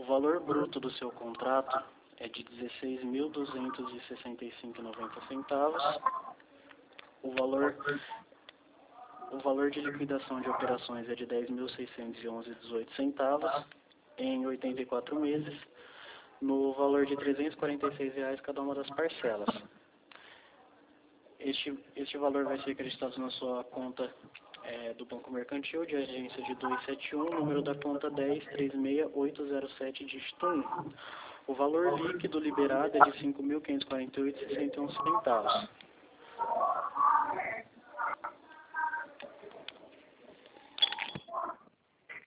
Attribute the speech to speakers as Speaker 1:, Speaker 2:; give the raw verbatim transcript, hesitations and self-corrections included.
Speaker 1: valor bruto do seu contrato é de dezesseis mil duzentos e sessenta e cinco reais e noventa centavos. O valor, o valor de liquidação de operações é de dez mil seiscentos e onze reais e dezoito centavos em oitenta e quatro meses, no valor de trezentos e quarenta e seis reais cada uma das parcelas. Este, este valor vai ser acreditado na sua conta é, do Banco Mercantil, de agência de duzentos e setenta e um, número da conta dez três seis oito zero sete, dígito um. O valor líquido liberado é de cinco mil quinhentos e quarenta e oito reais e sessenta e um centavos.